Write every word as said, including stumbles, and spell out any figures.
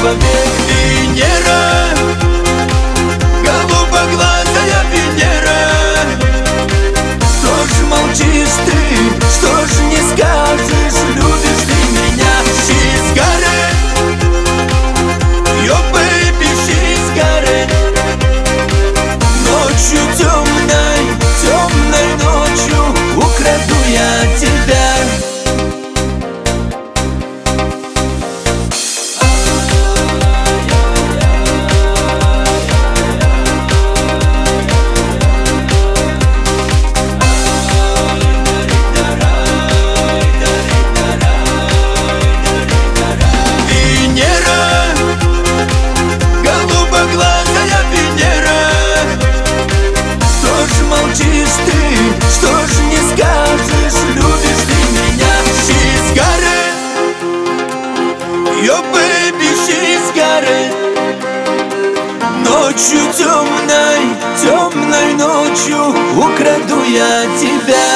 вовек. Венера, голубоглазая Венера, что ж молчишь ты, что ж не скажешь, любишь ты меня? She's got it, your baby, she's got it. Ночью темной, темной ночью украду я тебя. Молчишь ты, что ж не скажешь, любишь ты меня? She's got it, your baby, she's got it. Ночью темной, темной ночью украду я тебя.